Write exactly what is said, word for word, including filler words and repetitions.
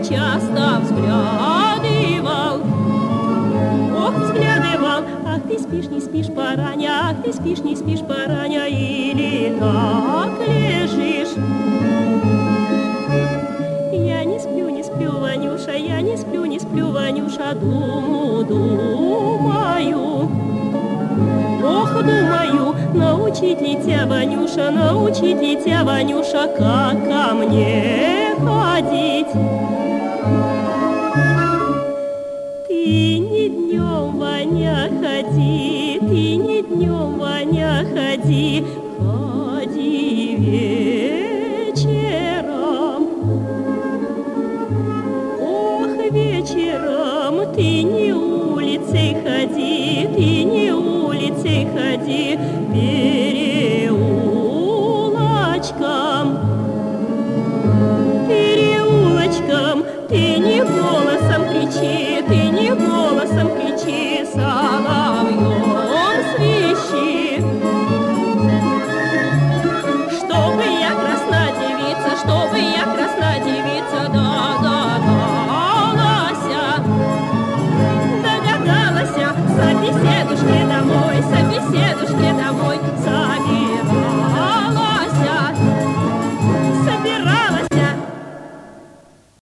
часто взглядывал. Ох, взглядывал, ах, ты спишь, не спишь, пораня, ах, ты спишь, не спишь, пораня, или так лежишь. Я не сплю, не сплю, Ванюша, я не сплю, не сплю, Ванюша, думаю, думаю. Ох, думаю, научить ли тебя, Ванюша, научить ли тебя, Ванюша, как ко мне ходить. Ты не днем, Ваня, ходи, ты не днем, Ваня, ходи, ходи вечером. Ох, вечером ты не улицей ходи, ты не улицей ходи,